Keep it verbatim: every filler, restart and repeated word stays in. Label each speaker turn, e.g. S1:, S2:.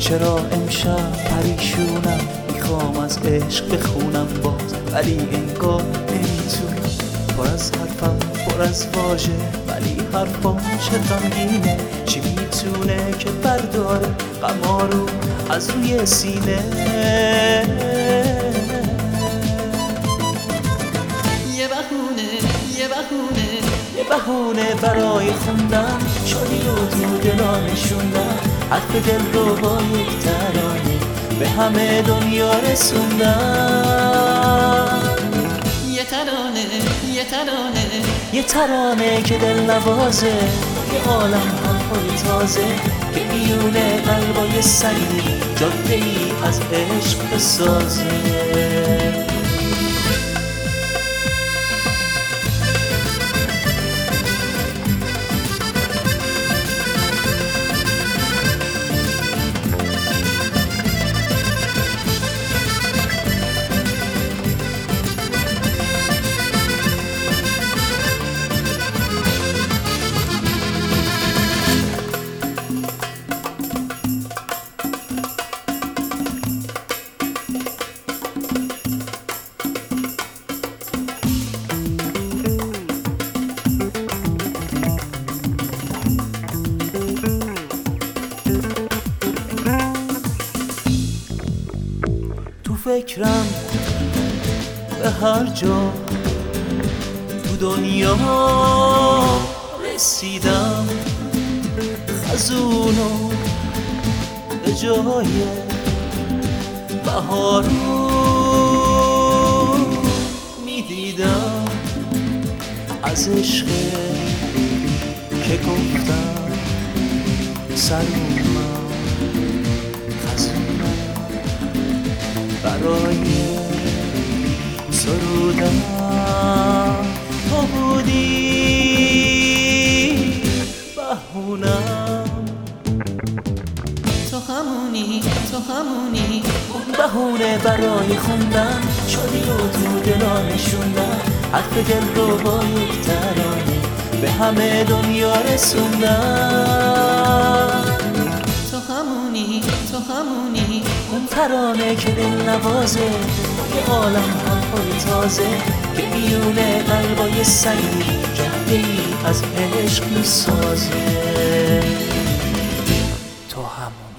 S1: چرا امشب پریشونم، میخوام از عشق بخونم باز، ولی انگار نمیتونم. پر از حرفم پر از واژه، ولی حرفام چه غمگینه. چی میتونه که برداره غما رو از روی سینه؟
S2: یه بهونه یه بهونه
S1: یه بهونه برای خوندن شادی رو تو دلا نشوندن، حرف دل رو با یک ترانه به همه دنیا رسوندن.
S2: یه ترانه یه ترانه
S1: یه ترانه که دل نوازه، یه عالم حرفای تازه که میونه قلبای سنگی جاده ای از عشق بسازه. فکرم به هر جا تو دنیا رسیدم، خزونو به جای بهارو میدیدم. از عشق که گفتم سرومم خزونم برای سرودن تو بودی بهونم.
S2: تو همونی تو همونی
S1: اون بهونه برای خوندن شادی رو تو دلا نشوندن، حرف دل رو با یک ترانه به همه دنیا رسوندن.
S2: تو همونی تو همونی
S1: اون ترانه که دل نوازه، یه عالم حرفای تازه که میونه قلبای سنگی جاده ای از عشق میسازه. تو همون